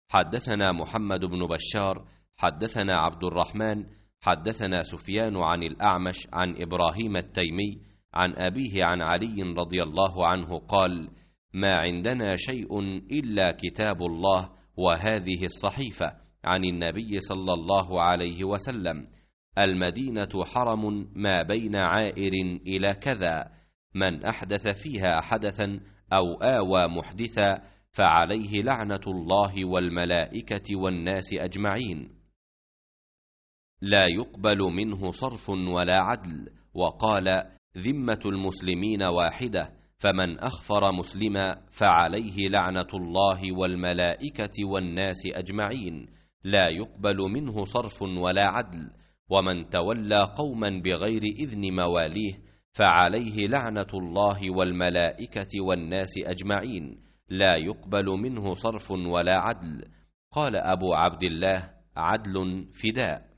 حدثنا محمد بن بشار حدثنا عبد الرحمن حدثنا سفيان عن الأعمش عن إبراهيم التيمي عن أبيه عن علي رضي الله عنه قال: ما عندنا شيء إلا كتاب الله وهذه الصحيفة عن النبي صلى الله عليه وسلم: المدينة حرم ما بين عائر إلى كذا، من أحدث فيها حدثا أو آوى محدثا فعليه لعنة الله والملائكة والناس أجمعين، لا يقبل منه صرف ولا عدل. وقال: ذمة المسلمين واحدة، فمن أخفر مسلما فعليه لعنة الله والملائكة والناس أجمعين، لا يقبل منه صرف ولا عدل. ومن تولى قوما بغير إذن مواليه فعليه لعنة الله والملائكة والناس أجمعين، لا يقبل منه صرف ولا عدل. قال أبو عبد الله: عدل فداء.